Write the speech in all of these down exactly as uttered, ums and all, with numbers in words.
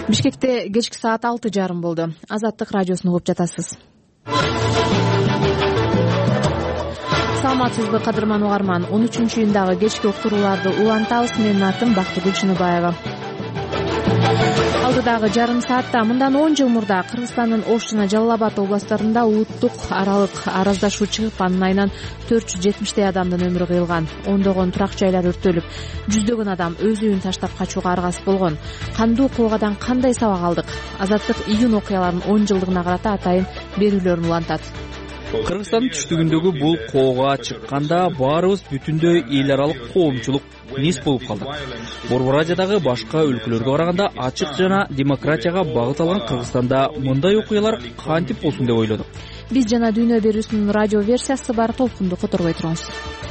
Бишкекте кечки саат алты жарым болду. Азаттык радиосун угуп жатасыз. Саламатсызбы кадырман угарман. он үчүнчү июндагы кечки уктурууларды улантабыз. Менин атым Бактыгүл Чыныбаева. Алдыдагы жарым саатта мындан он жыл мурда Кыргызстандын Ош жана Жалал Абад областтарында улуттук аралык араздашуу чыгып, анын айынан төрт жүз жетимиштей адамдын өмүрү кыйылган. Ондогон турак жайлар өрттөлүп, жүздөгөн адам өз үйүн таштап качууга аргасыз болгон. Кандуу окуядан кандай сабак алдык? Азаттык июнь окуяларынын он жылдыгына карата атайын берүүлөрүн улантат. Кыргызстандын түштүгүндөгү бул коого чыкканда баарыбыз бүтүндөй эл аралык коомчулук низ болуп калдык. Борбор Азиядагы башка өлкөлөргө караганда ачык жана демократияга багыт алган Кыргызстанда мындай окуялар кантип болсун деп ойлодук. Биз жана дүйнө берүүсүнүн радио версиясы бар толкунду которбой туруңуз.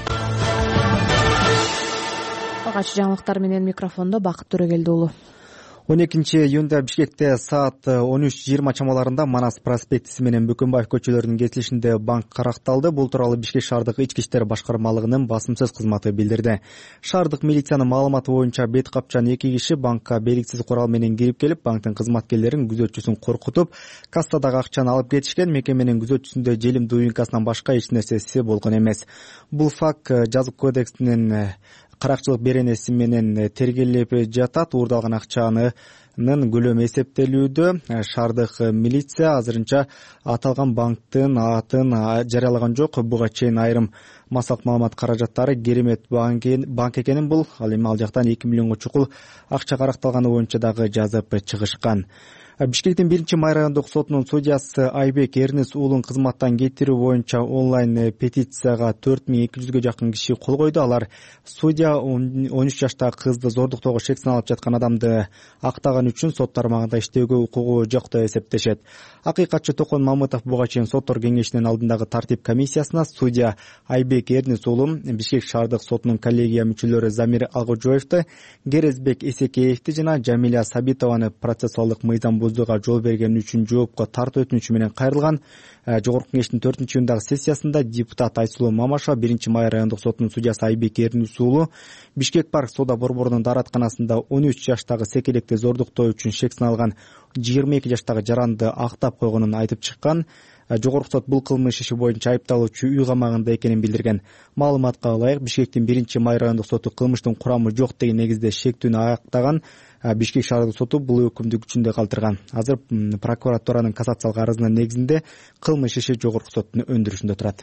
Алгач жаңылыктар менен микрофондо Бакыт Төрөгелди уулу. он экинчи июнда Бишкекте саат он үч жыйырма чамаларында Манас проспектиси менен Бөкөнбаев көчөлөрүнүн кесилишинде банк каракталды. Бул тууралуу Бишкек шаардык ички иштер башкармалыгынын басымсыз кызматы билдирди. Шаардык милициянын маалыматы боюнча бет капчан эки киши банкка белгисиз курал менен кирип келип, банктын кызматкерлерин күзөтчүсүн коркутуп, кассадагы акчаны алып кетишкен. Мекеменин күзөтчүсүндө желим дуюнкасынан башка эч нерсеси болгон эмес. Бул факт жазык кодексинин каракчылык беренеси менен тергелеп жатат. Уурдалган акчанын көлөмү эсептелүүдө. Шаардык милиция азырынча аталган банктын атын жарыялаган жок. Буга чейин айрым массалык маалымат каражаттары Керемет банк экенин, бул ал эми ал жактан эки миллионго чукул акча каракталганы боюнча дагы жазып чыгышкан. Бишкектин биринчи май райондук сотунун судьясы Айбек Эрнис уулун кызматтан кетирүү боюнча онлайн петицияга төрт миң эки жүзгө жакын киши кол койду. Алар судья он үч жаштагы кызды зордуктоого шек саналып жаткан адамды актаган үчүн сот тармагында иштөөгө укугу жок деп эсептешет. Акыйкатчы Токон Мамытов буга чейин соттор кеңешинин алдындагы тартип комиссиясына судья Айбек Эрнис уулу Бишкек шаардык сотунун коллегия мүчөлөрү Замир Алгожоевду, Керезбек Эсекеевди жана Жамиля Сабитованы процессуалдык мыйзам жол берген үчүн жоопко тартуу өтүнүчү менен кайрылган. Жогорку кеңештин төртүнчү июндагы сессиясында депутат Айсулуу Мамашева биринчи май райондук сотунун судьясы Айбек Эрнис уулу Бишкек парк соода борборунун дааратканасында он үч жаштагы секелекти зордуктоо үчүн шек саналган жыйырма эки жаштагы жаранды актап койгонун айтып чыккан. Жогорку сот бул кылмыш иши боюнча айыпталуучу үй камагында экенин билдирген. Маалыматка ылайык, Бишкектин биринчи май райондук соту кылмыштын курамы жок деген негизде шектүүнү аяктаган. Бишкек шаардык соту бул өкүмдү күчүндө калтырган. Азыр прокуратуранын кассациялык арызынын негизинде кылмыш иши жогорку соттун өндүрүшүндө турат.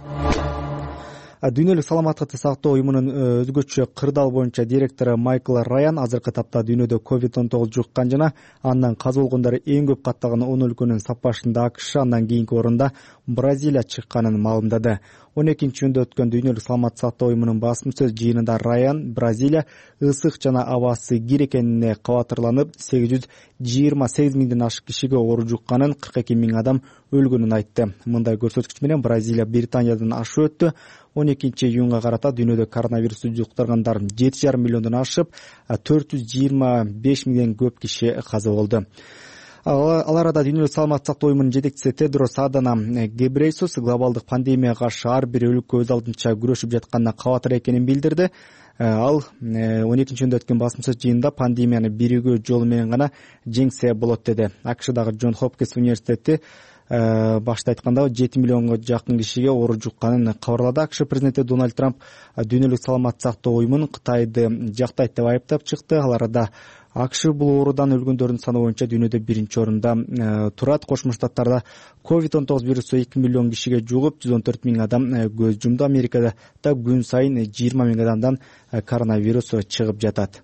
Дүйнөлүк саламаттыкты сактоо уюмунун өзгөчө кырдаал боюнча директору Майкл Раян азыркы тапта дүйнөдө ковид он тогуз жуккан жана андан каза болгондору эң көп катталган он өлкөнүн сапашында АКШ, андан кийинки орунда Бразилия чыкканын маалымдады. он экинчи июнда өткөн дүйнөлүк саламаттык сактоо уюмунун басымсыз жыйынында Раян Бразилия ысык жана абасы кир экенине кабатырланып, сегиз жүз жыйырма сегиз миңден ашык кишиге оору жукканын, кырк эки миң адам өлгөнүн айтты. Мындай көрсөткүч менен Бразилия Британиядан ашып өттү. он экинчи июнга карата дүйнөдө коронавирусту жуктургандар жети жарым миллиондон ашып, төрт жүз жыйырма беш миңден көп киши каза болду. Ал арада дүйнөлүк саламаттык сактоо уюмунун жетекчиси Тедрос Аданом Гебрейсус глобалдык пандемияга каршы ар бир өлкө өз алдынча күрөшүп жатканына кабатыр экенин билдирди. Ал он экинчи июнда өткөн басымсыз жыйында пандемияны биригөө жолу менен гана жеңсе болот деди. АКШдагы Джон Хопкинс университети башта айтканда жети миллионго жакын кишиге оору жукканын кабарлады. АКШ президенти Дональд Трамп дүйнөлүк саламаттык сактоо уюмун Кытайды жактайт деп айыптап чыкты. Ал арада АКШ бул оорудан өлгөндөрдүн саны боюнча дүйнөдө биринчи орунда турат. Кошмо Штаттарда ковид он тогуз вирусу эки миллион кишиге жугуп, жүз он төрт миң адам көз жумду. Америкада да күн сайын жыйырма миң адамдан коронавирус чыгып жатат.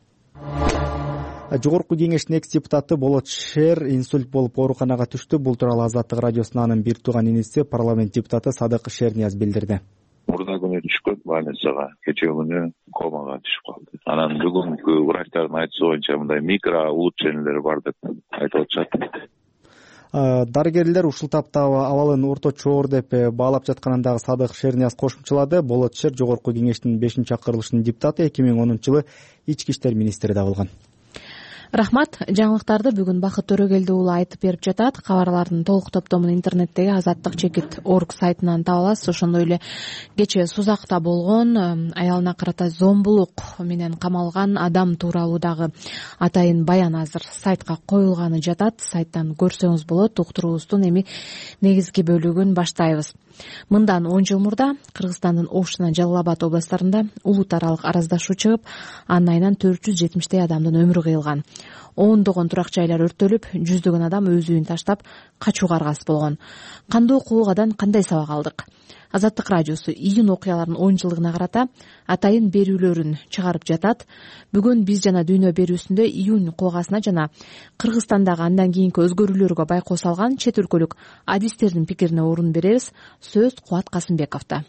Жогорку кеңештин экс депутаты Болот Шер инсульт болуп ооруканага түштү. Бул тууралуу Азаттык радиосунун анын бир тууган иниси парламент депутаты Садык Шернияз билдирди. Мурда күнү түшкөн больницага, кечээ күнү комага түшүп калды. Анан бүгүнкү врачтардын айтышы боюнча мындай микро улучшениялер бар деп айтып атышат. Дарыгерлер ушул тапта абалын орточо оор деп баалап жатканын дагы Садык Шернияз кошумчалады. Болот Шер жогорку кеңештин бешинчи чакырылышынын депутаты, эки миң онунчу жылы ички иштер министри да болгон. Рахмат. Жаңылыктарды бүгүн Бакыт Төрөгелди уулу айтып берип жатат. Кабарлардын толук топтомун интернеттеги азаттык чекит орг сайтынан таба аласыз. Ошондой эле кечээ Сузакта болгон аялына карата зомбулук менен камалган адам тууралуу дагы атайын баян азыр сайтка коюлганы жатат. Сайттан көрсөңүз болот. Уктуруубуздун эми негизги бөлүгүн баштайбыз. Мындан он жыл мурда Кыргызстандын Ош жана Жалал Абад областтарында улут аралык араздашуу чыгып, анын айынан төрт жүз жетимиштей адамдын өмүрү кыйылган. Ондогон турак жайлар өрттөлүп, жүздөгөн адам өз үйүн таштап качууга аргасыз болгон. Кандуу окуядан кандай сабак алдык? Азаттык радиосу июнь окуяларынын он жылдыгына карата атайын берүүлөрүн чыгарып жатат. Бүгүн биз жана дүйнө берүүсүндө июнь окуясына жана Кыргызстандагы андан кийинки өзгөрүүлөргө байкоо салган чет өлкөлүк адистердин пикирине орун беребиз. Сөз Кубат Касымбековдо.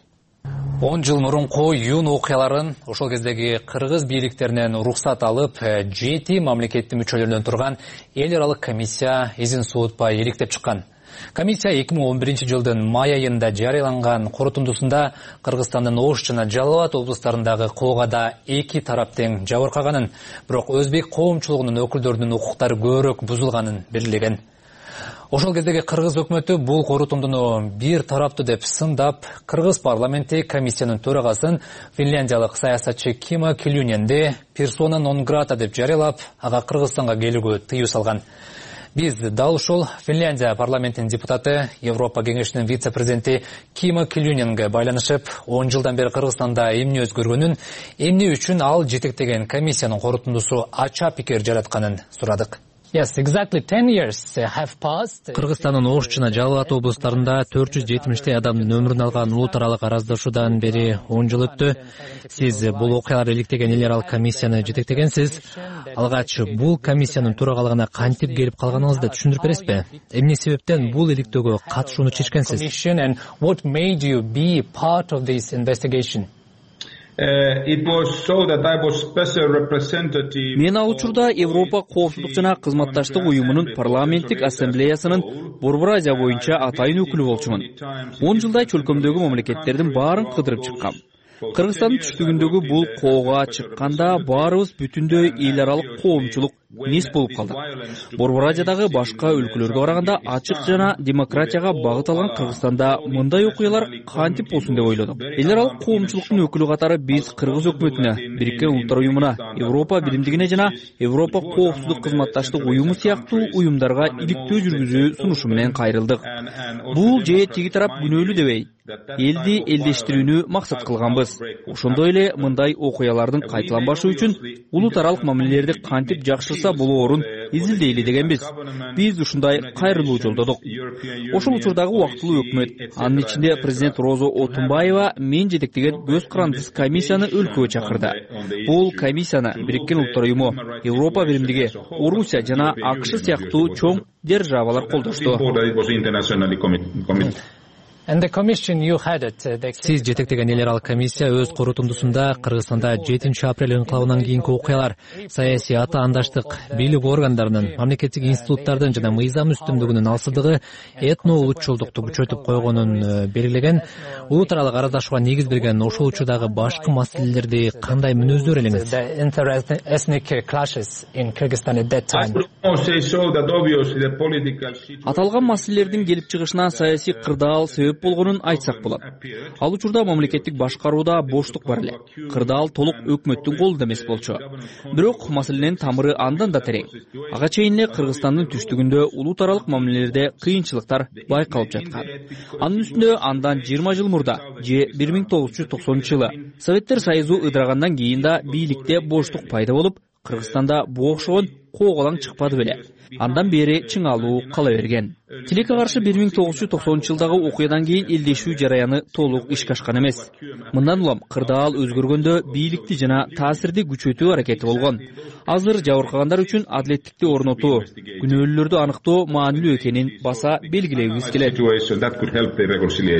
он жыл мурунку июнь окуяларын ошол кездеги кыргыз бийликтеринен уруксат алып, жети мамлекеттин мүчөлөрүнөн турган эл аралык комиссия изин суутпай иликтеп чыккан. Комиссия эки миң он биринчи жылдын май айында жарыяланган корутундусунда Кыргызстандын Ош жана Жалал Абад облустарындагы коогада эки тарап тең жабыркаганын, бирок өзбек коомчулугунун өкүлдөрүнүн укуктары көбүрөөк бузулганын белгилеген. Ошол кездеги кыргыз өкмөтү бул корутундуну бир тараптуу деп сындап, кыргыз парламенти комиссиянын төрагасын финляндиялык саясатчы Кима Килюненди персона нон грата деп жарыялап, ага Кыргызстанга келүүгө тыюу салган. Биз дал ушул Финляндия парламентинин депутаты, Европа кеңешинин вице-президенти Кима Килюненге байланышып, он жылдан бери Кыргызстанда эмне өзгөргөнүн, эмне үчүн ал жетектеген комиссиянын корутундусу ача пикир жаратканын сурадык. Yes, exactly ten years have passed. Кыргызстандын Ош жана Жалал Абад облустарында төрт жүз жетимиштей адамдын өмүрүн алган улут аралык араздашуудан бери он жыл өттү. Сиз бул окуяларды иликтеген эл аралык комиссияны жетектегенсиз. Алгач бул комиссиянын төрагалыгына кантип келип калганыңызды түшүндүрүп бересизби? Эмне себептен бул иликтөөгө катышууну чечкенсиз? And what made you be part of this investigation? Мен ал учурда Европа коопсуздук жана кызматташтык уюмунун парламенттик ассамблеясынын Борбор Азия боюнча атайын өкүлү болчумун. он жылдай чөлкөмдөгү мамлекеттердин баарын кыдырып чыккам. Кыргызстандын түштүгүндөгү бул коого чыкканда баарыбыз бүтүндөй эл аралык коомчулук нес болуп калдык. Борбор Азиядагы башка өлкөлөргө караганда ачык жана демократияга багыт алган Кыргызстанда мындай окуялар кантип болсун деп ойлодук. Эл аралык коомчулуктун өкүлү катары биз Кыргыз өкмөтүнө, Бириккен Улуттар уюмуна, Европа биримдигине жана Европа коопсуздук кызматташтык уюму сыяктуу уюмдарга иликтөө жүргүзүү сунушу менен кайрылдык. Бул же тиги тарап күнөөлүү дебей, элди элдештирүүнү максат кылганбыз. Ошондой эле мындай окуялардын кайталанбашы үчүн улут аралык мамилелерди кантип жакшырса болоорун изилдейли дегенбиз. Биз ушундай кайрылуу жолдодук. Ошол учурдагы убактылуу өкмөт, анын ичинде президент Розо Отунбаева мен жетектеген көз карандысыз комиссияны өлкөгө чакырды. Бул комиссияны Бириккен Улуттар уюму, Европа биримдиги, Орусия жана АКШ сыяктуу чоң державалар колдошту. Сиз жетектеген эл аралык комиссия өз корутундусунда Кыргызстанда жетинчи апрель инкылабынан кийинки окуялар, саясий ата андаштык, бийлик органдарынын, мамлекеттик институттардын жана мыйзам үстүмдүгүнүн алсыздыгы, этно улутчулдукту күчөтүп койгонун белгилеген. Улут аралык араздашууга негиз берген ошол учурдагы башкы маселелерди кандай мүнөздөр элеңиз? Аталган маселелердин келип чыгышына саясий кырдаал себеп болгонун айтсак болот. Ал учурда мамлекеттик башкарууда боштук бар эле. Кырдаал толук өкмөттүн колунда эмес болчу. Бирок маселенин тамыры андан да терең. Ага чейин эле Кыргызстандын түштүгүндө улут аралык мамилелерде кыйынчылыктар байкалып жаткан. Анын үстүндө андан жыйырма жыл мурда, же бир миң тогуз жүз токсонунчу жылы Советтер Союзу ыдырагандан кийин да бийликте боштук пайда болуп, Кыргызстанда бу окшогон кооголаң чыкпады беле. Андан бери чыңалуу кала берген. Тилекке каршы бир миң тогуз жүз токсонунчу жылдагы окуядан кийин элдешүү жараяны толук ишке ашкан эмес. Мындан улам кырдаал өзгөргөндө бийликти жана таасирди күчөтүү аракети болгон. Азыр жабыркагандар үчүн адилеттикти орнотуу, күнөөлүүлөрдү аныктоо маанилүү экенин баса белгилегибиз келет.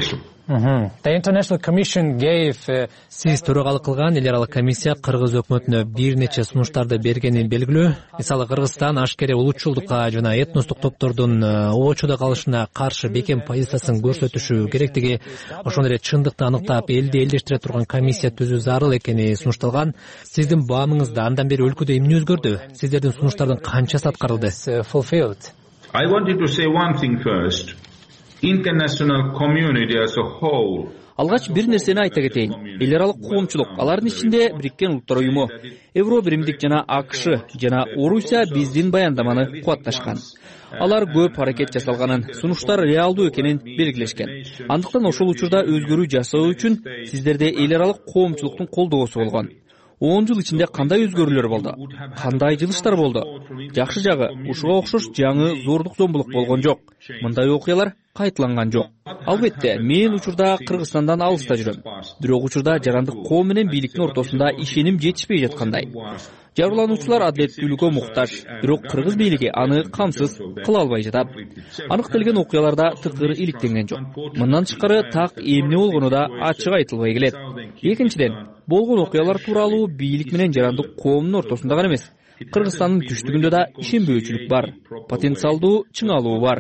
Сиз төрагалык кылган эл аралык комиссия кыргыз өкмөтүнө бир нече сунуштарды бергени белгилүү. Мисалы, Кыргызстан ашкере улутчулдукка жана этностук топтордун обочуда калышына каршы бекем позициясын көрсөтүшү керектиги, ошондой эле чындыкты аныктап элди элдештире турган комиссия түзүү зарыл экени сунушталган. Сиздин баамыңызда андан бери өлкөдө эмне өзгөрдү? Сиздердин сунуштардын канчасы аткарылды? I wanted to say one thing first. International community as a whole. Алгач бир нерсени айта кетейин. Эл аралык коомчулук, алардын ичинде Бириккен Улуттар уюму, Евро биримдик жана АКШ жана Орусия биздин баяндаманы кубатташкан. Алар көп аракет жасалганын, сунуштар реалдуу экенин белгилешкен. Андыктан ошол учурда өзгөрүү жасоо үчүн сиздерде эл аралык коомчулуктун колдоосу болгон. он жыл ичинде кандай өзгөрүүлөр болду? Кандай жылыштар болду? Жакшы жагы, ушуга окшош жаңы зордук зомбулук болгон жок. Мындай окуялар кайталанган жок. Албетте, мен учурда Кыргызстандан алыста жүрөм. Бирок учурда жарандык коом менен бийликтин ортосунда ишеним жетишпей жаткандай. Жабырлануучулар адилеттүүлүккө муктаж, бирок кыргыз бийлиги аны камсыз кыла албай жатат. Аныкталган окуяларда тыкыр иликтенген жок. Мындан тышкары так эмне болгону да ачык айтылбай келет. Экинчиден, болгон окуялар тууралуу бийлик менен жарандык коомдун ортосунда гана эмес, Кыргызстандын түштүгүндө да ишенбөөчүлүк бар, потенциалдуу чыңалуу бар.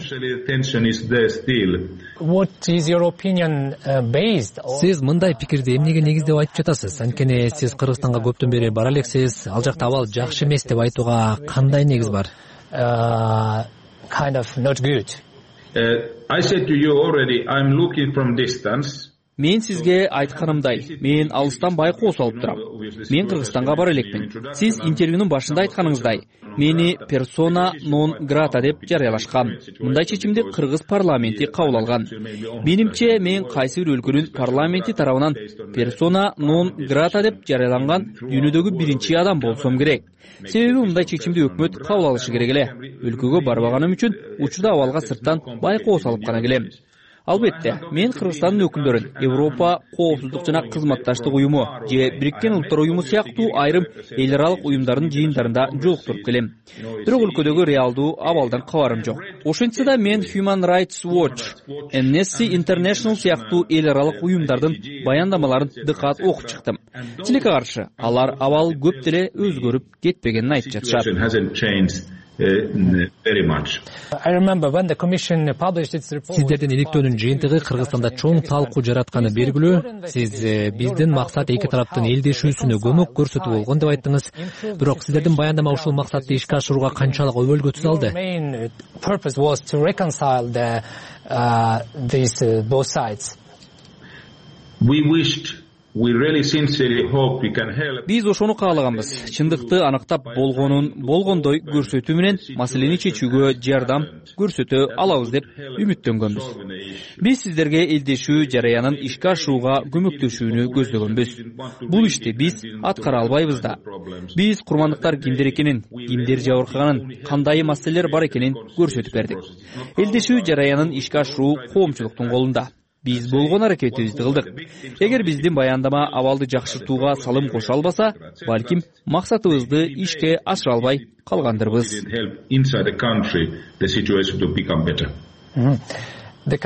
Сиз мындай пикирди эмнеге негиздеп айтып жатасыз? Анткени сиз Кыргызстанга көптөн бери бара элексиз, ал жакта абал жакшы эмес деп айтууга кандай негиз бар? Kind of not good. Uh, I said to you already, I'm looking from distance. Мен сизге айтканымдай, мен алыстан байкоо салып турам. Мен Кыргызстанга бара элекмин. Сиз интервьюнун башында айтканыңыздай, мени персона нон грата деп жарыялашкан. Мындай чечимди Кыргыз парламенти кабыл алган. Менимче, мен кайсы бир өлкөнүн парламенти тарабынан персона нон грата деп жарыяланган дүйнөдөгү биринчи адам болсом керек. Себеби мындай чечимди өкмөт кабыл алышы керек эле. Өлкөгө барбаганым үчүн учурда абалга сырттан байкоо салып гана келем. Албетте, мен Кыргызстандын өкүлдөрүн Европа коопсуздук жана кызматташтык уюму же Бириккен Улуттар уюму сыяктуу айрым эл аралык уюмдардын жыйындарында жолуктуруп келем. Бирок өлкөдөгү реалдуу абалдан кабарым жок. Ошентсе да мен Human Rights Watch, Amnesty International сыяктуу эл аралык уюмдардын баяндамаларын дыкат окуп чыктым. Тилекке каршы, алар абал көп деле өзгөрүп кетпегенин айтып жатышат. Сиздердин иликтөөнүн жыйынтыгы Кыргызстанда чоң талкуу жаратканы белгилүү. Сиз биздин максат эки тараптын элдешүүсүнө көмөк көрсөтүү болгон деп айттыңыз. Бирок сиздердин баяндама ушул максатты ишке ашырууга канчалык өбөлгө түзө алды? Биз ошону каалаганбыз. Чындыкты аныктап болгонун болгондой көрсөтүү менен маселени чечүүгө жардам көрсөтө алабыз деп үмүттөнгөнбүз. Биз сиздерге элдешүү жараянын ишке ашырууга көмөктөшүүнү көздөгөнбүз. Бул ишти биз аткара албайбыз да. Биз курмандыктар кимдер экенин, кимдер жабыркаганын, кандай маселелер бар экенин көрсөтүп бердик. Элдешүү жараянын ишке ашыруу коомчулуктун колунда. Биз болгон аракетибизди кылдык. Эгер биздин баяндама абалды жакшыртууга салым кошо албаса, балким максатыбызды ишке ашыра албай калгандырбыз. Эл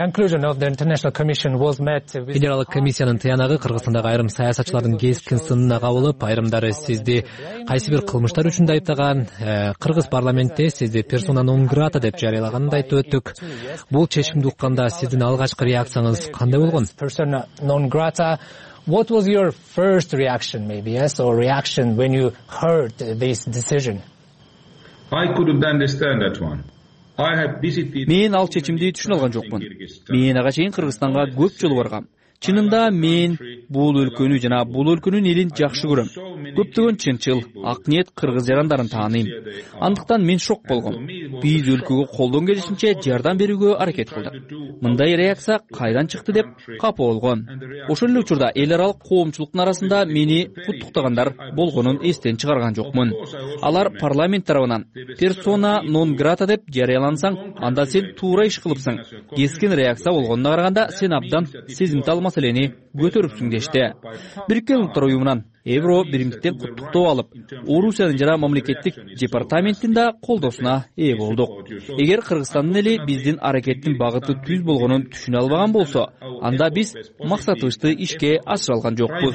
аралык комиссиянын тыянагы Кыргызстандагы айрым саясатчылардын кескин сынына кабылып, айрымдары сизди кайсы бир кылмыштар үчүн да айыптаган, Кыргыз парламентте сизди персона нон грата деп жарыялаганын да айтып өттүк. Бул чечимди укканда сиздин алгачкы реакцияңыз кандай болгон? Persona non grata. What was your first reaction, maybe, yes, or reaction when you heard this decision? I couldn't understand that one. Мен ал чечимди түшүнө алган жокмун. Мен ага чейин Кыргызстанга көп жолу баргам. Чынында мен бул өлкөнү жана бул өлкөнүн элин жакшы көрөм. Көптөгөн чынчыл, ак ниет кыргыз жарандарын тааныйм. Андыктан мен шок болгом. Биз өлкөгө колдон келишинче жардам берүүгө аракет кылдык. Мындай реакция кайдан чыкты деп капа болгон. Ошол эле учурда эл аралык коомчулуктун арасында мени куттуктагандар болгонун эстен чыгарган жокмун. Алар парламент тарабынан персона нон грата деп жарыялансаң, анда сен туура иш кылыпсың. Кескин реакция болгонуна караганда сен абдан сезимтал маселени көтөрүпсүң дешти. Бириккен Улуттар уюмунан Евро биримдиктен куттуктоо алып, Орусиянын жана мамлекеттик департаментин да колдоосуна ээ болдук. Эгер Кыргызстандын эли биздин аракеттин багыты түз болгонун түшүнө албаган болсо, анда биз максатыбызды ишке ашыра алган жокпуз.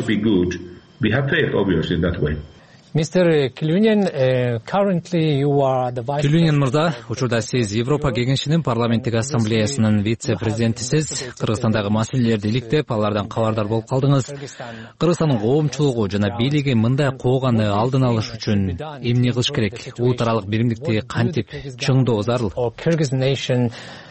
Мистер Килюнен, currently you are the vice. Килюнен мырза, учурда сиз Европа кеңешинин парламенттик ассамблеясынын вице-президентисиз. Кыргызстандагы маселелерди иликтеп, алардан кабардар болуп калдыңыз. Кыргызстандын коомчулугу жана бийлиги мындай кооганы алдын алыш үчүн эмне кылыш керек? Улут аралык биримдикти кантип чыңдоо зарыл? Kyrgyz nation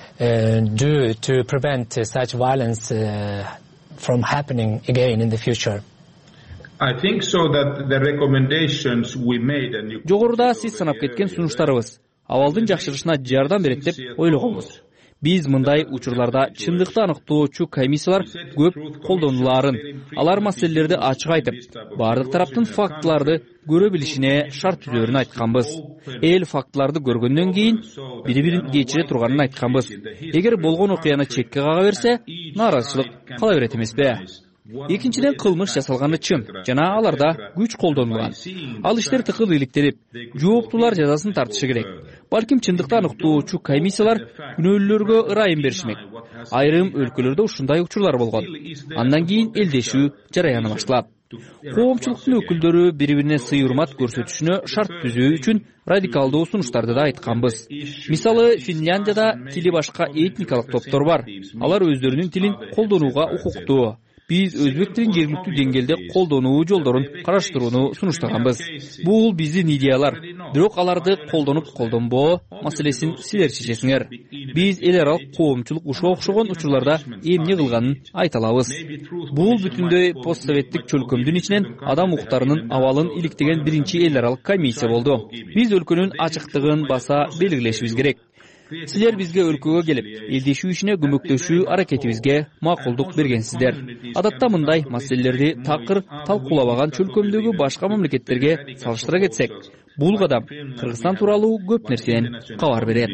do to prevent such violence from happening again in the future. I think so that the recommendations we made and you... Жогоруда сиз санап кеткен сунуштарыбыз абалдын жакшырышына жардам берет деп ойлогонбуз. Биз мындай учурларда чындыкты аныктоочу комиссиялар көп колдонуларын, алар маселелерди ачык айтып, бардык тараптын фактыларды көрө билишине шарт түзөрүн айтканбыз. Эл фактыларды көргөндөн кийин бири-бирин кечире турганын айтканбыз. Эгер болгон окуяны чекке кага берсе, нааразычылык кала берет эмеспи? Экинчиден, кылмыш жасалганы чын жана аларда күч колдонулган. Ал иштер тыкыл иликтелип, жооптуулар жазасын тартышы керек. Балким чындыкты аныктоочу комиссиялар күнөөлүүлөргө ырайым беришмек. Айрым өлкөлөрдө ушундай учурлар болгон. Андан кийин элдешүү жараяны башталат. Коомчулуктун өкүлдөрү бири-бирине сый урмат көрсөтүшүнө шарт түзүү үчүн радикалдуу сунуштарды да айтканбыз. Мисалы, Финляндияда тили башка этникалык топтор бар. Алар өздөрүнүн тилин колдонууга укуктуу. Биз өзбек тилин жергиликтүү деңгээлде колдонуу жолдорун караштырууну сунуштаганбыз. Бул биздин идеялар. Бирок аларды колдонуп колдонбоо маселесин силер чечесиңер. Биз эл аралык коомчулук ушуга окшогон учурларда эмне кылганын айта алабыз. Бул бүтүндөй постсоветтик чөлкөмдүн ичинен адам укуктарынын абалын иликтеген биринчи эл аралык комиссия болду. Биз өлкөнүн ачыктыгын баса белгилешибиз керек. Силер бизге өлкөгө келип, элдешүү ишине көмөктөшүү аракетибизге макулдук бергенсиздер. Адатта мындай маселелерди такыр талкуулабаган чөлкөмдөгү башка мамлекеттерге салыштыра кетсек, бул кадам Кыргызстан тууралуу көп нерседен кабар берет.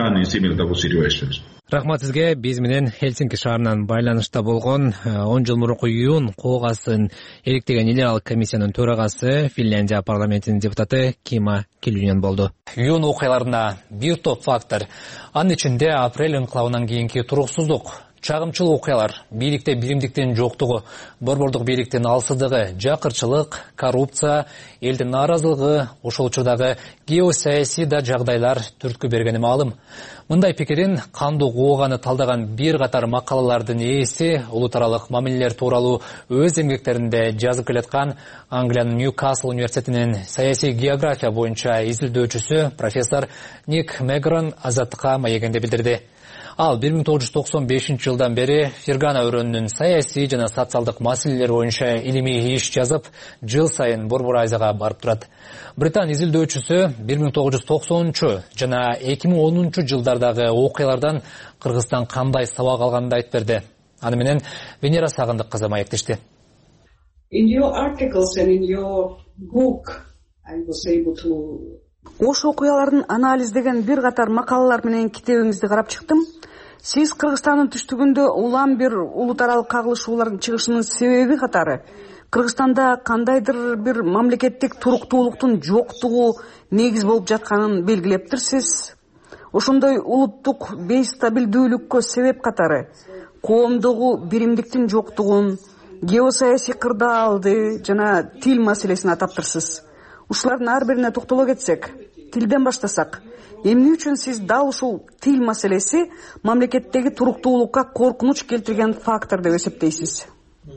Рахмат сизге. Биз менен Хельсинки шаарынан байланышта болгон он жыл мурунку июнь коогасын иликтеген эл аралык комиссиянын төрагасы, Финляндия парламентинин депутаты Кима Килюнен болду. Июнь окуяларына бир топ фактор. Анын ичинде апрель инкылабынан кийинки туруксуздук, чагымчыл окуялар, бийликте биримдиктин жоктугу, борбордук бийликтин алсыздыгы, жакырчылык, коррупция, элдин нааразылыгы, ошол учурдагы геосаясий да жагдайлар түрткү бергени маалым. Мындай пикирин кандуу кооганы талдаган бир катар макалалардын ээси улут аралык мамилелер тууралуу өз эмгектеринде жазып келаткан Англиянын Ньюкасл университетинин саясий география боюнча изилдөөчүсү профессор Ник Мегрон Азаттыкка маегинде билдирди. Ал бир миң тогуз жүз токсон бешинчи жылдан бери Фергана өрөөнүнүн саясий жана социалдык маселелер боюнча илимий иш жазып, жыл сайын Борбор Азияга барып турат. Британ изилдөөчүсү бир миң тогуз жүз токсонунчу жана эки миң онунчу жылдардагы окуялардан Кыргызстан кандай сабак алганын айтып берди. Аны менен Венера Сагындык кызы маектешти. In your articles and in your book, I was able to Ош окуяларын анализдеген бир катар макалалар менен китебиңизди карап чыктым. Сиз Кыргызстандын түштүгүндө улам бир улут аралык кагылышуулардын чыгышынын себеби катары Кыргызстанда кандайдыр бир мамлекеттик туруктуулуктун жоктугу негиз болуп жатканын белгилептирсиз. Ошондой улуттук бейстабилдүүлүккө себеп катары коомдогу биримдиктин жоктугун, геосаясий кырдаалды жана тил маселесин атаптырсыз. Ушулардын ар бирине токтоло кетсек, тилден баштасак, эмне үчүн сиз дал ушул тил маселеси мамлекеттеги туруктуулукка коркунуч келтирген фактор деп эсептейсиз?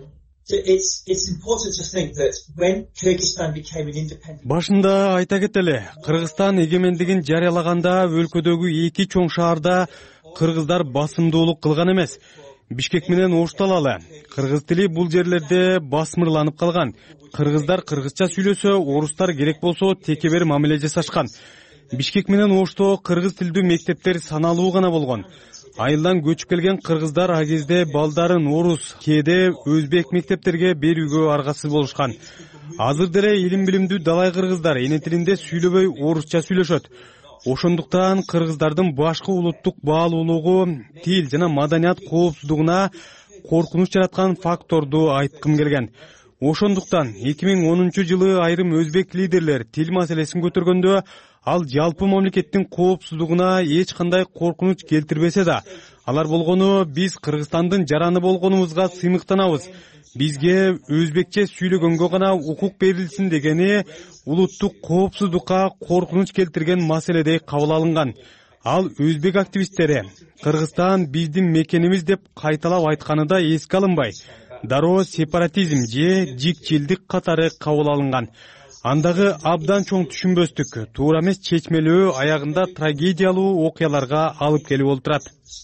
Башында айта кетели, Кыргызстан эгемендигин жарыялаганда өлкөдөгү эки чоң шаарда кыргыздар басымдуулук кылган эмес. Бишкек менен Ошталалы. Кыргыз тили бул жерлерде басмырланып калган. Кыргыздар кыргызча сүйлөсө, орустар керек болсо текебер мамиле жасашкан. Бишкек менен Ошто кыргыз тилдүү мектептер саналуу гана болгон. Айылдан көчүп келген кыргыздар а кезде балдарын орус, кээде өзбек мектептерге берүүгө аргасыз болушкан. Азыр деле илим билимдүү далай кыргыздар эне тилинде сүйлөбөй орусча сүйлөшөт. Ошондуктан кыргыздардын башкы улуттук баалуулугу, тил жана маданият коопсуздугуна коркунуч жараткан факторду айткым келген. Ошондуктан эки миң онунчу жылы айрым өзбек лидерлер тил маселесин көтөргөндө ал жалпы мамлекеттин коопсуздугуна эч кандай коркунуч келтирбесе да, алар болгону биз Кыргызстандын жараны болгонубузга сыймыктанабыз. Бизге өзбекче сүйлөгөнгө гана укук берилсин дегени улуттук коопсуздукка коркунуч келтирген маселедей кабыл алынган. Ал өзбек активисттери Кыргызстан биздин мекенибиз деп кайталап айтканы да эске алынбай, дароо сепаратизм же жикчилдик катары кабыл алынган. Андагы абдан чоң түшүнбөстүк, туура эмес чечмелөө аягында трагедиялуу окуяларга алып келип олтурат.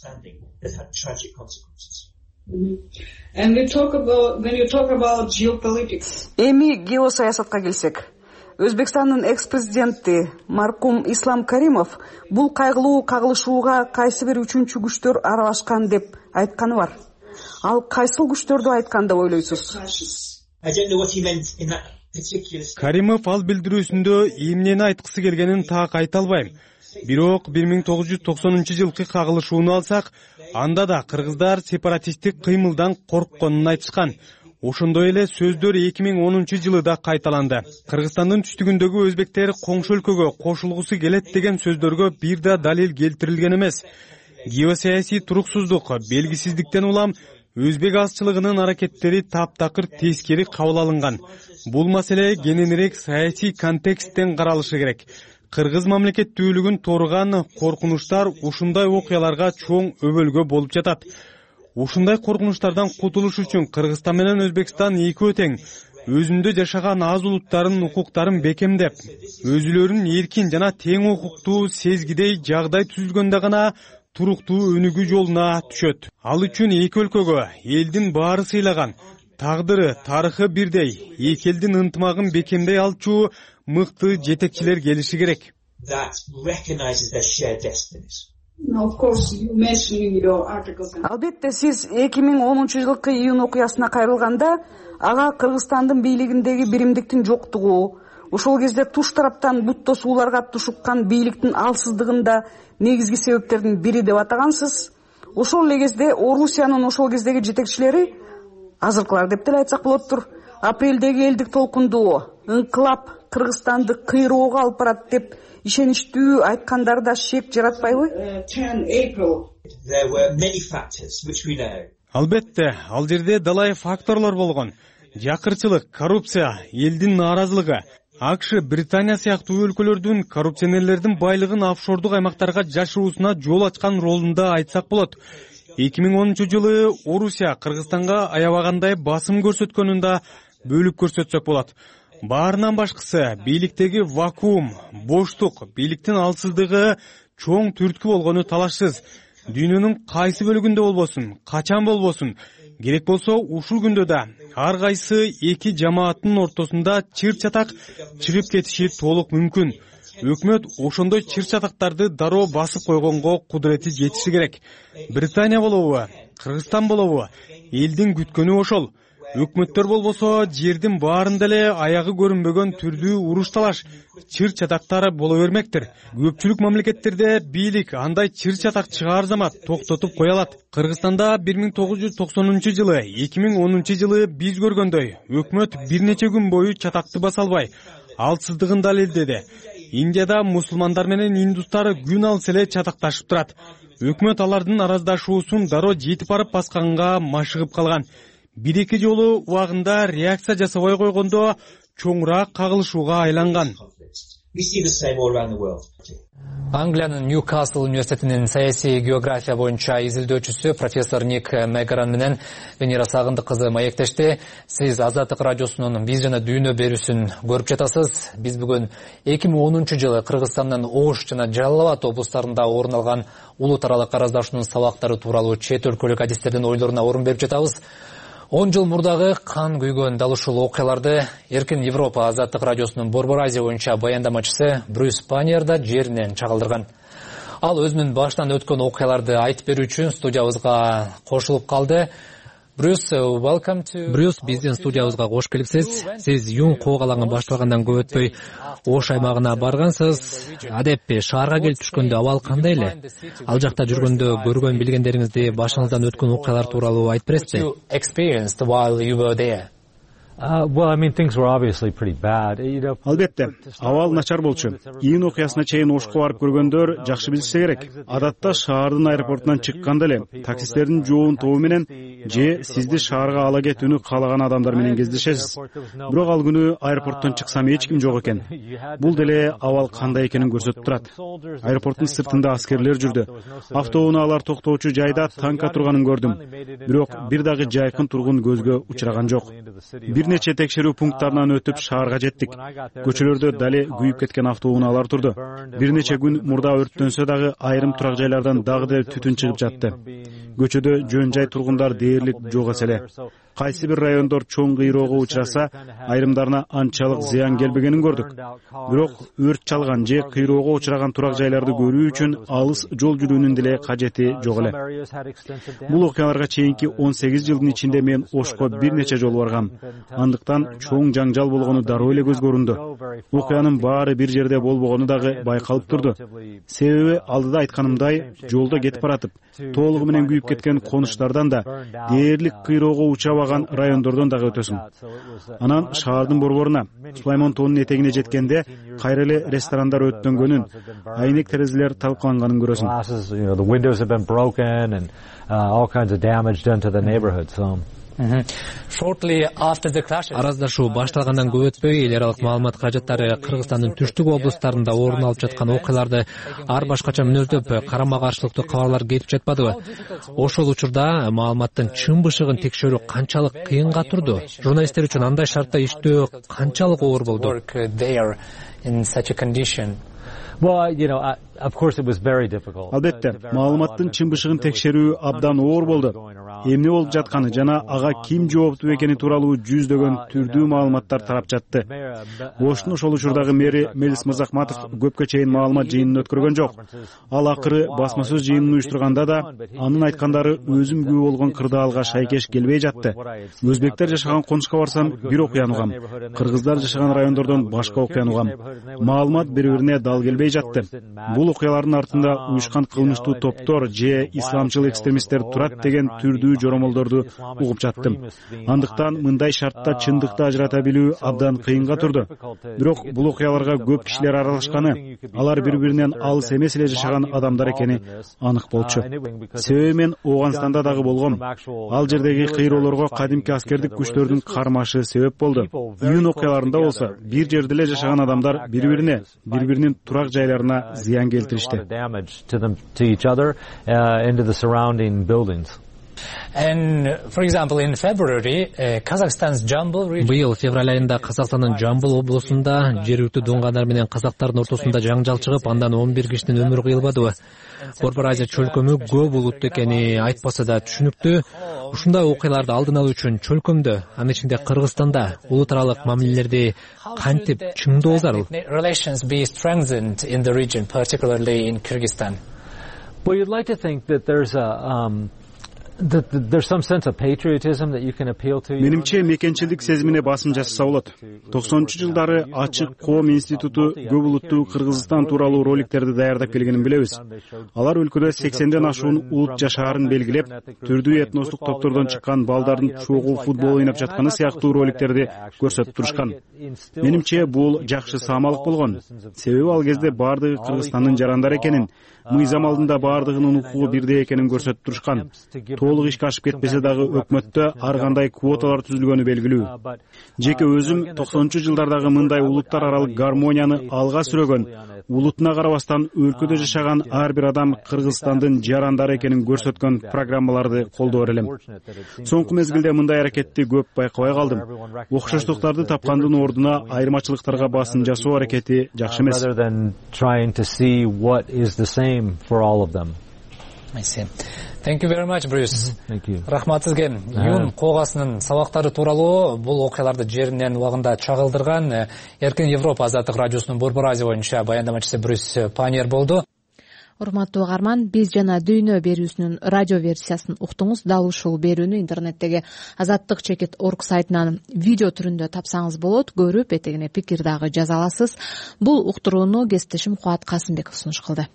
Эми геосаясатка келсек, Өзбекстандын экс-президенти маркум Ислам Каримов бул кайгылуу кагылышууга кайсы бир үчүнчү күчтөр аралашкан деп айтканы бар. Ал кайсыл күчтөрдү айткан деп ойлойсуз? Каримов ал билдирүүсүндө эмнени айткысы келгенин так айта албайм. Бирок бир миң тогуз жүз токсонунчу жылкы кагылышууну алсак, анда да кыргыздар сепаратисттик кыймылдан коркконун айтышкан. Ошондой эле сөздөр эки миң онунчу жылы да кайталанды. Кыргызстандын түштүгүндөгү өзбектер коңшу өлкөгө кошулгусу келет деген сөздөргө бир да далил келтирилген эмес. Геосаясий туруксуздук, белгисиздиктен улам өзбек азчылыгынын аракеттери таптакыр тескери кабыл алынган. Бул маселе кененирээк саясий контексттен каралышы керек. Кыргыз мамлекеттүүлүгүн торган коркунучтар ушундай окуяларга чоң өбөлгө болуп жатат. Ушундай коркунучтардан кутулуш үчүн Кыргызстан менен Өзбекстан экөө тең, өзүндө жашаган аз улуттардын укуктарын бекемдеп, өзүлөрүн эркин жана тең укуктуу сезгидей жагдай түзүлгөндө гана туруктуу өнүгүү жолуна түшөт. Ал үчүн эки өлкөгө элдин баары сыйлаган, тагдыры, тарыхы бирдей, эки элдин ынтымагын бекемдей алчу мыкты жетекчилер келиши керек. Албетте, сиз эки миң онунчу жылкы июнь окуясына кайрылганда, ага Кыргызстандын бийлигиндеги биримдиктин жоктугу, ошол кезде туш тараптан буттосууларга тушуккан бийликтин алсыздыгында негизги себептердин бири деп атагансыз. Ошол эле кезде Орусиянын ошол кездеги жетекчилери, азыркылар деп деле айтсак болоттур, апрелдеги элдик толкундуу ыңкылап Кыргызстанды кыйроого алып барат деп ишеничтүү айткандары да шек жаратпайбы? Албетте, ал жерде далай факторлор болгон. Жакырчылык, коррупция, элдин нааразылыгы. АКШ, Британия сыяктуу өлкөлөрдүн коррупционерлердин байлыгын офшордук аймактарга жашыруусуна жол ачкан ролунда айтсак болот. эки миң онунчу жылы Орусия Кыргызстанга аябагандай басым көрсөткөнүн да бөлүп көрсөтсөк болот. Баарынан башкысы бийликтеги вакуум, боштук, бийликтин алсыздыгы чоң түрткү болгону талашсыз. Дүйнөнүн кайсы бөлүгүндө болбосун, качан болбосун, керек болсо ушул күндө да ар кайсы эки жамааттын ортосунда чыр-чатак чыгып кетиши толук мүмкүн. Өкмөт ошондой чыр-чатактарды дароо басып койгонго кудурети жетиши керек. Британия болобу, Кыргызстан болобу, элдин күткөнү ошол. Өкмөттөр болбосо жердин баарында эле аягы көрүнбөгөн түрдүү уруш талаш, чыр-чатактар боло бермектир. Көпчүлүк мамлекеттерде бийлик андай чыр-чатак чыгаар замат токтотуп кое алат. Кыргызстанда бир миң тогуз жүз токсонунчу жылы, эки миң онунчу жылы биз көргөндөй өкмөт бир нече күн бою чатакты баса албай, алсыздыгын далилдеди. Индияда мусулмандар менен индустар күн алыс эле чатакташып турат. Өкмөт алардын араздашуусун дароо жетип барып басканга машыгып калган. Бир-эки жолу убагында реакция жасабай койгондо чоңураак кагылышууга айланган. Англиянын Ньюкасл университетинин саясий география боюнча изилдөөчүсү профессор Ник Мегаран менен Венера Сагындык кызы маектешти. Сиз Азаттык радиосунун биз жана дүйнө берүүсүн көрүп жатасыз. Биз бүгүн эки миң онунчу жылы Кыргызстандын Ош жана Жалал Абад облустарында орун алган улут аралык араздашуунун сабактары тууралуу чет өлкөлүк адистердин ойлоруна орун берип жатабыз. он жыл мурдагы кан күйгөн дал ушул окуяларды Эркин Европа Азаттык радиосунун Борбор Азия боюнча баяндамачысы Брюс Паньер да жеринен чагылдырган. Ал өзүнүн баштан өткөн окуяларды айтып берүү үчүн студиябызга кошулуп калды. Брюс, welcome to... Брюс, биздин студиябызга кош келипсиз. Сиз Юн коогалаңы башталгандан көп өтпөй Ош аймагына баргансыз. Адеппи шаарга келип түшкөндө абал кандай эле? Ал жакта жүргөндө көргөн билгендериңизди, башыңыздан өткөн окуялар тууралуу айтып бересизби? Албетте, абал начар болчу. Июнь окуясына чейин Ошко барып көргөндөр жакшы билсе керек. Адатта шаардын аэропортунан чыкканда эле таксистердин жоон тобу менен же сизди шаарга ала кетүүнү каалаган адамдар менен кездешесиз. Бирок ал күнү аэропорттон чыксам эч ким жок экен. Бул деле абал кандай экенин көрсөтүп турат. Аэропорттун сыртында аскерлер жүрдү. Автоунаалар токтоочу жайда танка турганын көрдүм. Бирок бир дагы жайкын тургун көзгө учураган жок. Бир нече текшерүү пункттарынан өтүп шаарга жеттик. Көчөлөрдө дале күйүп кеткен автоунаалар турду. Бир нече күн мурда өрттөнсө дагы айрым турак жайлардан дагы деле түтүн чыгып жатты. Көчөдө жөн жай тургундар дээрлик жок эселе. Кайсы бир райондор чоң кыйроого учураса, айрымдарына анчалык зыян келбегенин көрдүк. Бирок өрт чалган же кыйроого учураган турак жайларды көрүү үчүн алыс жол жүрүүнүн деле кажети жок эле. Бул окуяларга чейинки он сегиз жылдын ичинде мен Ошко бир нече жолу баргам. Андыктан чоң жаңжал болгону дароо эле көзгө көрүндү. Окуянын баары бир жерде болбогону дагы байкалып турду. Себеби алдыда айтканымдай, жолдо кетип баратып, толугу менен күйүп кеткен конуштардан да, дээрлик кыйроого учабаган райондордон дагы өтөсүң. Анан шаардын борборуна, Сулаймон тоонун этегине жеткенде, кайра эле ресторандар өрттөнгөнүн, айнек терезелер талкаланганын көрөсүң. Араздашуу башталгандан көп өтпөй эл аралык маалымат кажеттары Кыргызстандын түштүк облустарында орун алып жаткан окуяларды ар башкача мүнөздөп, карама каршылыктуу кабарлар кетип жатпадыбы? Ошол учурда маалыматтын чын бышыгын текшерүү канчалык кыйынга турду? Журналисттер үчүн андай шартта иштөө канчалык оор болду? Албетте, маалыматтын чын бышыгын текшерүү абдан оор болду. Эмне болуп жатканы жана ага ким жооптуу экени тууралуу жүздөгөн түрдүү маалыматтар тарап жатты. Оштун ошол учурдагы мэри Мелис Мырзахматов көпкө чейин маалымат жыйынын өткөргөн жок. Ал акыры басма сөз жыйынын уюштурганда да анын айткандары өзүм күбө болгон кырдаалга шайкеш келбей жатты. Өзбектер жашаган конушка барсам бир окуяны угам, кыргыздар жашаган райондордон башка окуяны угам. Маалымат бири-бирине дал келбей жатты. Бул окуялардын артында уюшкан кылмыштуу топтор же исламчыл экстремисттер турат деген түрдүү жоромолдорду угуп жаттым. Андыктан мындай шартта чындыкты ажырата билүү абдан кыйынга турду. Бирок бул окуяларга көп кишилер аралашканы, алар бири-биринен алыс эмес эле жашаган адамдар экени анык болчу. Себеби мен Ооганстанда дагы болгом. Ал жердеги кыйроолорго кадимки аскердик күчтөрдүн кармашы себеп болду. Июнь окуяларында болсо бир жерде эле жашаган адамдар бири-бирине, бири-биринин турак жайларына зыян келтиришти. Быйыл февраль айында Казакстандын Жамбыл облусунда жергиликтүү дуңгандар менен казактардын ортосунда жаңжал чыгып, андан он бир кишинин өмүрү кыйылбадыбы? Борбор Азия чөлкөмү көп улуттуу экени айтпаса да түшүнүктүү. Ушундай окуяларды алдын алуу үчүн чөлкөмдө, анын ичинде Кыргызстанда улут аралык мамилелерди кантип чыңдоо зарыл? Менимче мекенчилдик сезимине басым жасаса болот. токсонунчу жылдары Ачык Коом институту көп улуттуу Кыргызстан тууралуу роликтерди даярдап келгенин билебиз. Алар өлкөдө сексенден ашуун улут жашаарын белгилеп, түрдүү этностук топтордон чыккан балдардын чогуу футбол ойноп жатканы сыяктуу роликтерди көрсөтүп турушкан. Менимче бул жакшы саамалык болгон. Себеби ал кезде бардыгы Кыргызстандын жарандар экенин, мыйзам алдында бардыгынын укугу бирдей экенин көрсөтүп турушкан. Толук ишке ашып кетпесе дагы өкмөттө ар кандай квоталар түзүлгөнү белгилүү. Жеке өзүм токсонунчу жылдардагы мындай улуттар аралык гармонияны алга сүрөгөн, улутуна карабастан өлкөдө жашаган ар бир адам Кыргызстандын жарандары экенин көрсөткөн программаларды колдоо элем. Соңку мезгилде мындай аракетти көп байкабай калдым. Окшоштуктарды тапкандын ордуна айырмачылыктарга басым жасоо аракети жакшы эмес. Thank you very much, Bruce. Рахмат сизге. Июнь коогасынын сабактары тууралуу бул окуяларды жеринен убагында чагылдырган Эркин Европа азаттык радиосунун Борбор Азия боюнча баяндамачысы Брюс Паньер болду. урматтуу угарман, биз жана дүйнө берүүсүнүн радио версиясын уктуңуз. Дал ушул берүүнү интернеттеги азаттык чекит орг сайтынан видео түрүндө тапсаңыз болот. Көрүп, этегине пикир дагы жаза аласыз. Бул уктурууну кесиптешим Кубат Касымбеков сунуш кылды.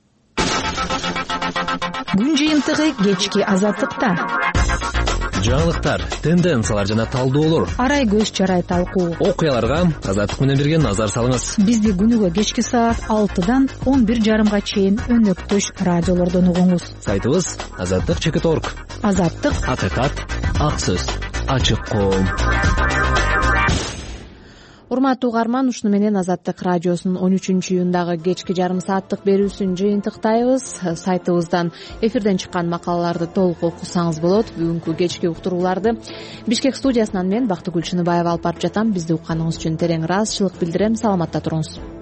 Күн жыйынтыгы кечки азаттыкта. Жаңылыктар, тенденциялар жана талдоолор, арай көз чарай талкуу, окуяларга азаттык менен бирге назар салыңыз. Бизди күнүгө кечки саат алтыдан он бир жарымга чейин өнөктөш радиолордон угуңуз. Сайтыбыз азаттык чекит орг. Азаттык, акыйкат, ак сөз, ачык коом. Урматтуу угарман, ушуну менен Азаттык радиосунун он үчүнчү июндагы кечки жарым сааттык берүүсүн жыйынтыктайбыз. Сайтыбыздан эфирден чыккан макалаларды толук окусаңыз болот. Бүгүнкү кечки уктурууларды Бишкек студиясынан мен Бактыгүл Чыныбаева алып барып жатам. Бизди укканыңыз үчүн терең ыраазычылык билдирем. Саламатта туруңуз.